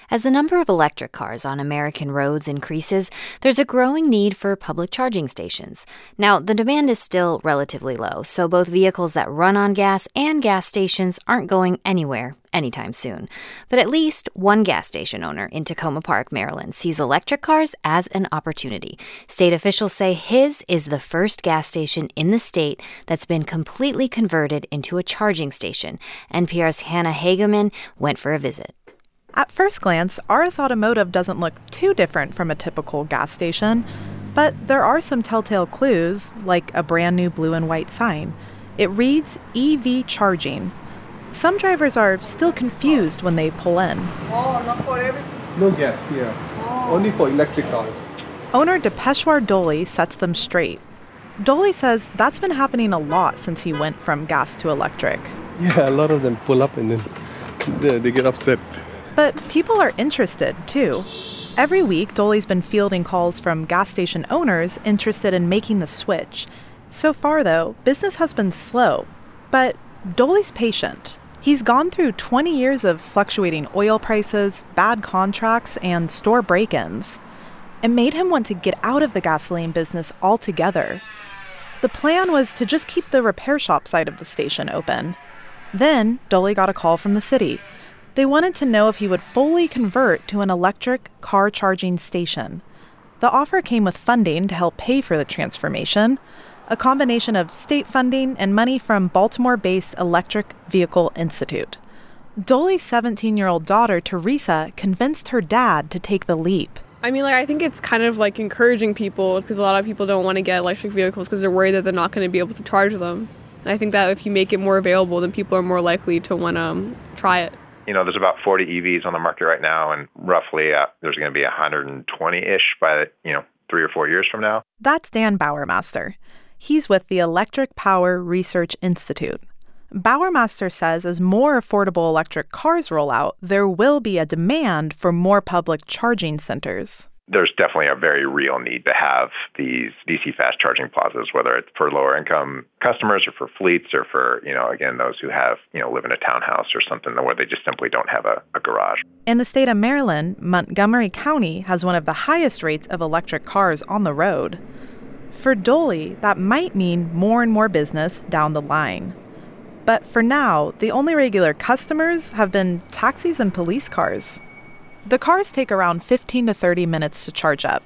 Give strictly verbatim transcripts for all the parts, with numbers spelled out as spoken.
As the number of electric cars on American roads increases, there's a growing need for public charging stations. Now, the demand is still relatively low, so both vehicles that run on gas and gas stations aren't going anywhere anytime soon. But at least one gas station owner in Tacoma Park, Maryland, sees electric cars as an opportunity. State officials say his is the first gas station in the state that's been completely converted into a charging station. N P R's Hannah Hageman went for a visit. At first glance, R S Automotive doesn't look too different from a typical gas station, but there are some telltale clues, like a brand new blue and white sign. It reads E V charging. Some drivers are still confused when they pull in. Oh, not for everything? No gas here, oh. Only for electric cars. Owner Depeshwar Doli sets them straight. Doli says that's been happening a lot since he went from gas to electric. Yeah, a lot of them pull up and then they, they get upset. But people are interested, too. Every week, Doli's been fielding calls from gas station owners interested in making the switch. So far, though, business has been slow. But Doli's patient. He's gone through twenty years of fluctuating oil prices, bad contracts, and store break-ins. It made him want to get out of the gasoline business altogether. The plan was to just keep the repair shop side of the station open. Then, Doli got a call from the city. They wanted to know if he would fully convert to an electric car charging station. The offer came with funding to help pay for the transformation, a combination of state funding and money from Baltimore-based Electric Vehicle Institute. Doli's seventeen-year-old daughter, Teresa, convinced her dad to take the leap. I mean, like, I think it's kind of like encouraging people because a lot of people don't want to get electric vehicles because they're worried that they're not going to be able to charge them. And I think that if you make it more available, then people are more likely to want to um, try it. You know, there's about forty E Vs on the market right now, and roughly uh, there's going to be one hundred twenty-ish by, you know, three or four years from now. That's Dan Bowermaster. He's with the Electric Power Research Institute. Bowermaster says as more affordable electric cars roll out, there will be a demand for more public charging centers. There's definitely a very real need to have these D C fast charging plazas, whether it's for lower income customers or for fleets or for, you know, again, those who have, you know, live in a townhouse or something where they just simply don't have a, a garage. In the state of Maryland, Montgomery County has one of the highest rates of electric cars on the road. For Doli, that might mean more and more business down the line. But for now, the only regular customers have been taxis and police cars. The cars take around fifteen to thirty minutes to charge up.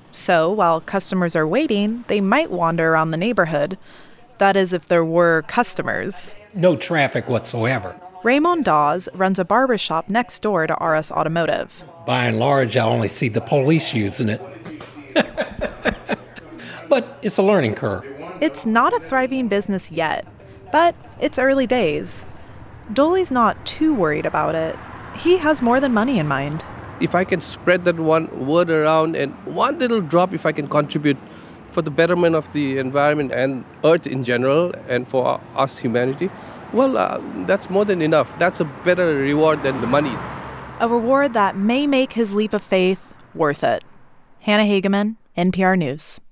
So while customers are waiting, they might wander around the neighborhood. That is, if there were customers. No traffic whatsoever. Raymond Dawes runs a barbershop next door to R S Automotive. By and large, I only see the police using it. But it's a learning curve. It's not a thriving business yet, but it's early days. Doli's not too worried about it. He has more than money in mind. If I can spread that one word around and one little drop, if I can contribute for the betterment of the environment and Earth in general and for us humanity, well, uh, that's more than enough. That's a better reward than the money. A reward that may make his leap of faith worth it. Hannah Hageman, N P R News.